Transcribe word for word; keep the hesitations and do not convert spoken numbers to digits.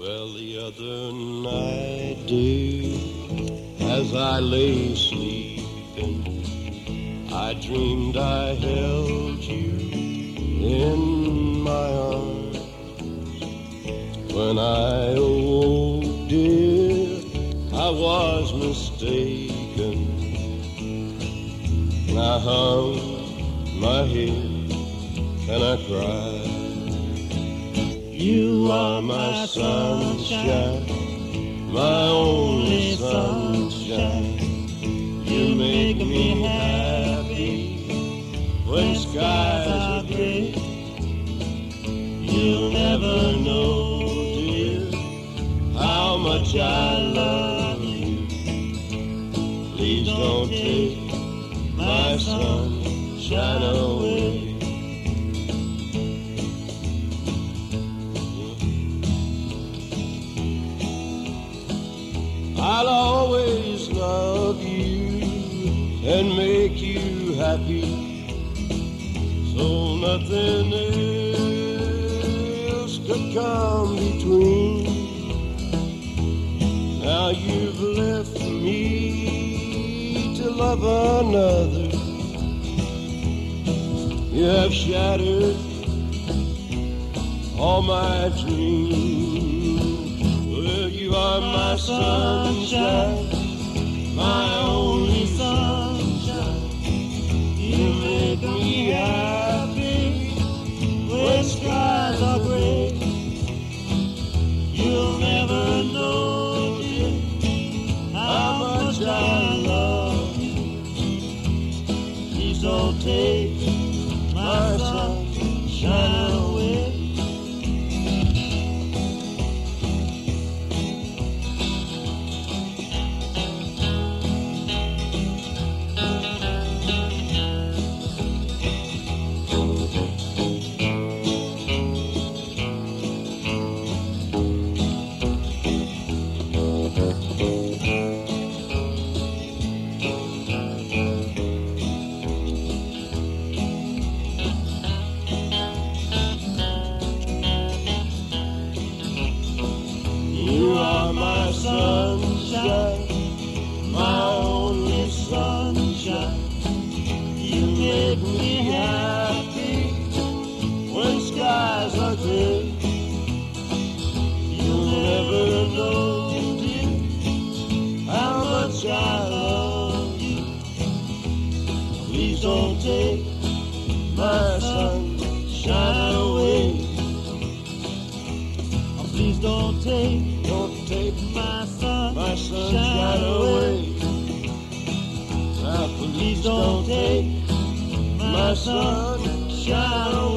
Well, the other night, dear, as I lay sleeping, I dreamed I held you in my arms. When I awoke, dear, I was mistaken, and I hung my head and I cried. You are my sunshine, my only sunshine. You make me happy when skies are gray. You'll never know, dear, how much I love you. Please don't take my sunshine away. I'll always love you and make you happy, so nothing else could come between. Now you've left me to love another. You have shattered all my dreams. Well, you are my sunshine, my only sunshine. You make me happy when skies are gray. You'll never know, dear, how much I love you. Please don't take my sunshine away. You are my sunshine, my only sunshine. You make me happy when skies are gray. You'll never know, dear, how much I love you. Please don't take my sunshine away. Please don't take, don't take my sun, my sunshine away. Now please don't take my sunshine away.